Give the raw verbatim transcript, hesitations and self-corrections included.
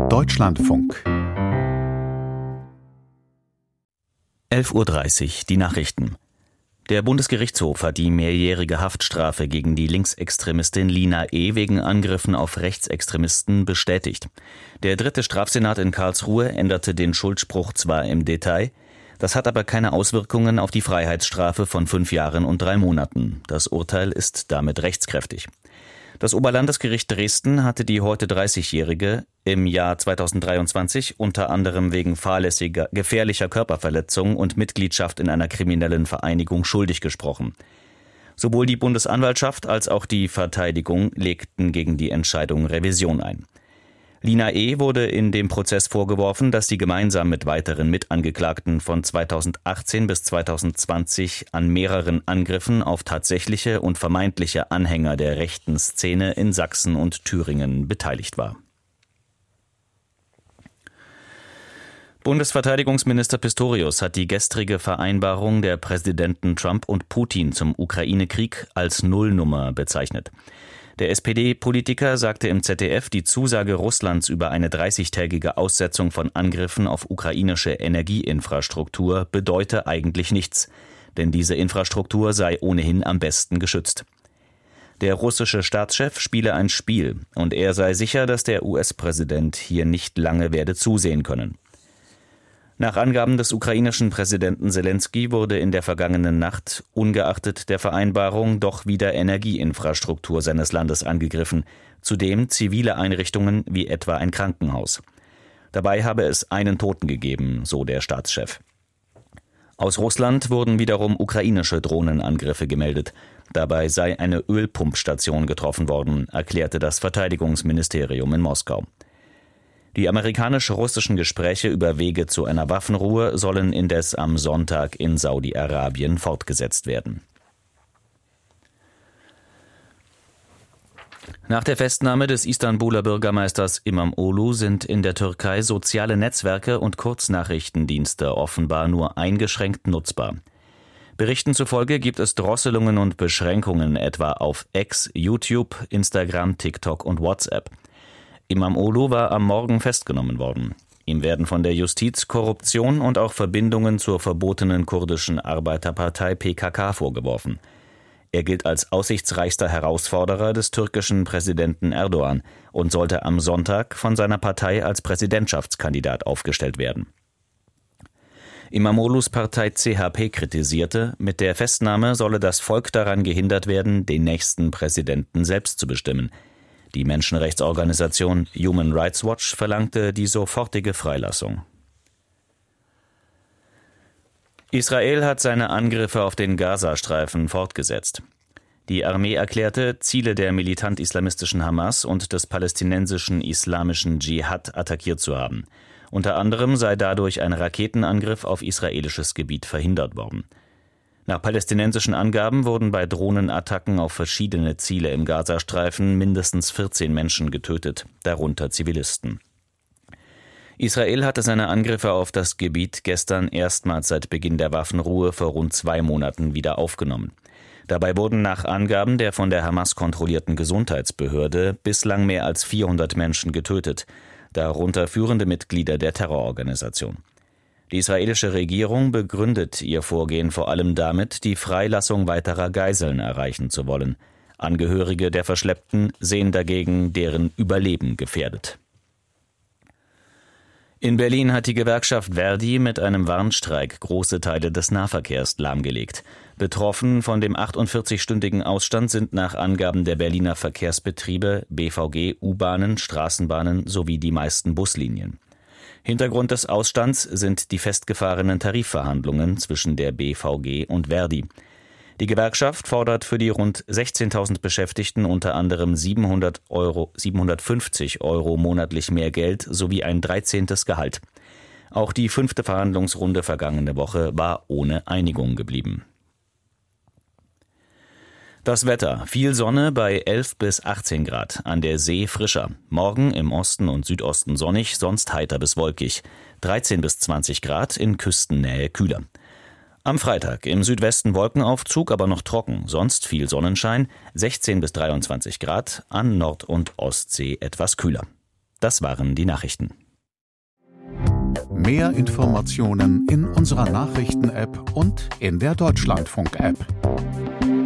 Deutschlandfunk. elf Uhr dreißig, die Nachrichten. Der Bundesgerichtshof hat die mehrjährige Haftstrafe gegen die Linksextremistin Lina E. wegen Angriffen auf Rechtsextremisten bestätigt. Der dritte Strafsenat in Karlsruhe änderte den Schuldspruch zwar im Detail, das hat aber keine Auswirkungen auf die Freiheitsstrafe von fünf Jahren und drei Monaten. Das Urteil ist damit rechtskräftig. Das Oberlandesgericht Dresden hatte die heute dreißigjährige im Jahr zweitausenddreiundzwanzig unter anderem wegen fahrlässiger, gefährlicher Körperverletzung und Mitgliedschaft in einer kriminellen Vereinigung schuldig gesprochen. Sowohl die Bundesanwaltschaft als auch die Verteidigung legten gegen die Entscheidung Revision ein. Lina E. wurde in dem Prozess vorgeworfen, dass sie gemeinsam mit weiteren Mitangeklagten von zweitausendachtzehn bis zweitausendzwanzig an mehreren Angriffen auf tatsächliche und vermeintliche Anhänger der rechten Szene in Sachsen und Thüringen beteiligt war. Bundesverteidigungsminister Pistorius hat die gestrige Vereinbarung der Präsidenten Trump und Putin zum Ukraine-Krieg als Nullnummer bezeichnet. Der S P D-Politiker sagte im Z D F, die Zusage Russlands über eine dreißigtägige Aussetzung von Angriffen auf ukrainische Energieinfrastruktur bedeute eigentlich nichts, denn diese Infrastruktur sei ohnehin am besten geschützt. Der russische Staatschef spiele ein Spiel und er sei sicher, dass der U S-Präsident hier nicht lange werde zusehen können. Nach Angaben des ukrainischen Präsidenten Selenskyj wurde in der vergangenen Nacht, ungeachtet der Vereinbarung, doch wieder Energieinfrastruktur seines Landes angegriffen, zudem zivile Einrichtungen wie etwa ein Krankenhaus. Dabei habe es einen Toten gegeben, so der Staatschef. Aus Russland wurden wiederum ukrainische Drohnenangriffe gemeldet. Dabei sei eine Ölpumpstation getroffen worden, erklärte das Verteidigungsministerium in Moskau. Die amerikanisch-russischen Gespräche über Wege zu einer Waffenruhe sollen indes am Sonntag in Saudi-Arabien fortgesetzt werden. Nach der Festnahme des Istanbuler Bürgermeisters İmamoğlu sind in der Türkei soziale Netzwerke und Kurznachrichtendienste offenbar nur eingeschränkt nutzbar. Berichten zufolge gibt es Drosselungen und Beschränkungen etwa auf X, YouTube, Instagram, TikTok und WhatsApp. İmamoğlu war am Morgen festgenommen worden. Ihm werden von der Justiz Korruption und auch Verbindungen zur verbotenen kurdischen Arbeiterpartei P K K vorgeworfen. Er gilt als aussichtsreichster Herausforderer des türkischen Präsidenten Erdogan und sollte am Sonntag von seiner Partei als Präsidentschaftskandidat aufgestellt werden. İmamoğlu's Partei C H P kritisierte, mit der Festnahme solle das Volk daran gehindert werden, den nächsten Präsidenten selbst zu bestimmen. Die Menschenrechtsorganisation Human Rights Watch verlangte die sofortige Freilassung. Israel hat seine Angriffe auf den Gazastreifen fortgesetzt. Die Armee erklärte, Ziele der militant-islamistischen Hamas und des palästinensischen islamischen Dschihad attackiert zu haben. Unter anderem sei dadurch ein Raketenangriff auf israelisches Gebiet verhindert worden. Nach palästinensischen Angaben wurden bei Drohnenattacken auf verschiedene Ziele im Gazastreifen mindestens vierzehn Menschen getötet, darunter Zivilisten. Israel hatte seine Angriffe auf das Gebiet gestern erstmals seit Beginn der Waffenruhe vor rund zwei Monaten wieder aufgenommen. Dabei wurden nach Angaben der von der Hamas kontrollierten Gesundheitsbehörde bislang mehr als vierhundert Menschen getötet, darunter führende Mitglieder der Terrororganisation. Die israelische Regierung begründet ihr Vorgehen vor allem damit, die Freilassung weiterer Geiseln erreichen zu wollen. Angehörige der Verschleppten sehen dagegen deren Überleben gefährdet. In Berlin hat die Gewerkschaft Verdi mit einem Warnstreik große Teile des Nahverkehrs lahmgelegt. Betroffen von dem achtundvierzigstündigen Ausstand sind nach Angaben der Berliner Verkehrsbetriebe B V G, U-Bahnen, Straßenbahnen sowie die meisten Buslinien. Hintergrund des Ausstands sind die festgefahrenen Tarifverhandlungen zwischen der B V G und Verdi. Die Gewerkschaft fordert für die rund sechzehntausend Beschäftigten unter anderem siebenhundert Euro, siebenhundertfünfzig Euro monatlich mehr Geld sowie ein dreizehntes Gehalt. Auch die fünfte Verhandlungsrunde vergangene Woche war ohne Einigung geblieben. Das Wetter: Viel Sonne bei elf bis achtzehn Grad, an der See frischer. Morgen im Osten und Südosten sonnig, sonst heiter bis wolkig. dreizehn bis zwanzig Grad, in Küstennähe kühler. Am Freitag im Südwesten Wolkenaufzug, aber noch trocken, sonst viel Sonnenschein, sechzehn bis dreiundzwanzig Grad, an Nord- und Ostsee etwas kühler. Das waren die Nachrichten. Mehr Informationen in unserer Nachrichten-App und in der Deutschlandfunk-App.